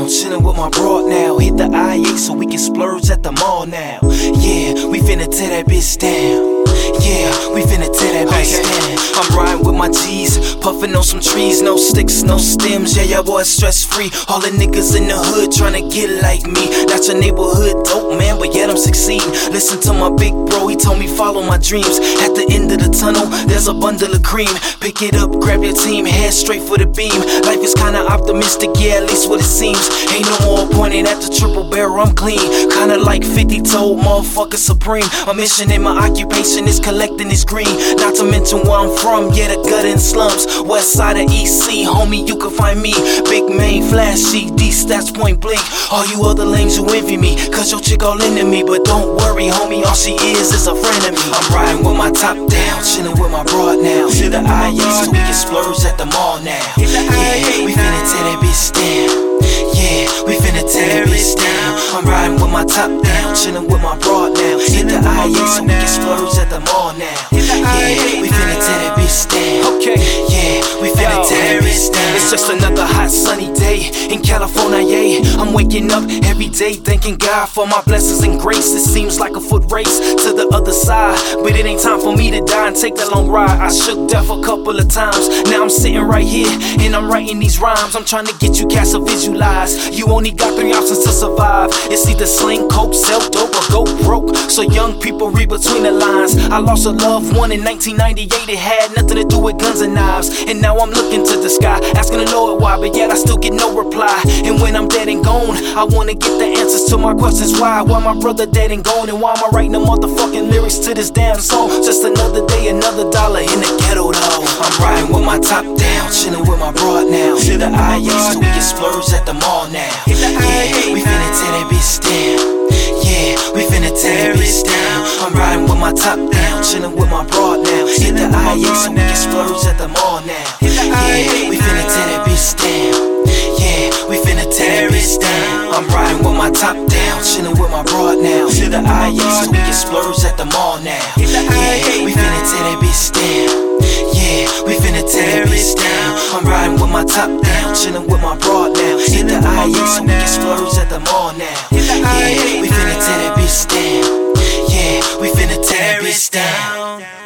chillin' with my broad now. Hit the IA so we can splurge at the mall now. Yeah, we finna tear that bitch down. Yeah, we finna tear that bitch down. I'm riding with my G's, puffin' on some trees, no sticks, no stems. Yeah, y'all boys stress free. All the niggas in the hood tryna get like me. That's your neighborhood dope, man, but yet I'm succeeding. Listen to my big bro, he told me follow my dreams. At the end of the tunnel, there's a bundle of cream. Pick it up, grab your team, head straight for the beam. Life is kinda optimistic, yeah, at least what it seems. Ain't no more pointing at the triple barrel, I'm clean. Kinda like 50 told motherfucker supreme. My mission and my occupation is collecting this green. Not to mention where I'm from, yeah, the gut and slums. West side of EC, homie, you can find me. Big main, flashy, D stats point blank. All you other lames who envy me, cause your chick all into me. But don't worry, homie, all she is a friend of me. I'm riding with my top down, chillin' with my broad now. Hit the IA so we can splurge at the mall now. Yeah, we finna tear that bitch down. Yeah, we finna tear that bitch down. I'm riding with my top down, chillin' with my broad now. Hit the IA so we can splurge at the mall now. Yeah, we finna tear that bitch down. Okay, yeah, we finna tear that bitch down. It's just another hot sunny day in California, yeah. I'm waking up every day thanking God for my blessings and grace. It seems like a foot race to the other side, but it ain't time for me to die and take that long ride. I shook death a couple of times, now I'm sitting right here and I'm writing these rhymes. I'm trying to get you cats to visualize. You only got 3 options to survive. It's either sling coke, sell dope, or go broke. So young people read between the lines. I lost a loved one in 1998. It had nothing to do with guns and knives. And now I'm looking to the sky, asking the Lord why, but yet I still get no reply. And when I'm dead and gone, I wanna get the answers to my questions. Why my brother dead and gone? And why am I writing the motherfucking lyrics to this damn song? Just another day, another dollar in the ghetto though. I'm riding with my top down, chillin' with my broad now. Hit the IA so we can splurge at the mall now. Yeah, we finna tear that bitch down. Yeah, we finna tear that bitch down. I'm riding with my top down, chillin' with my broad now. Hit the IA so we can splurge at the mall now. Yeah, we finna tear that bitch down. Yeah, we finna tear that bitch down. I'm riding with my top down, chillin' with my broad now. Hit the IA so we can splurge at the mall now. Yeah, we finna tear that bitch down. Yeah, we finna tear that bitch down. I'm riding with my top down, chillin' with my broad now. Hit the IA so we can splurge at the mall now. Yeah, we finna tear that bitch down. Yeah, we finna tear that bitch down.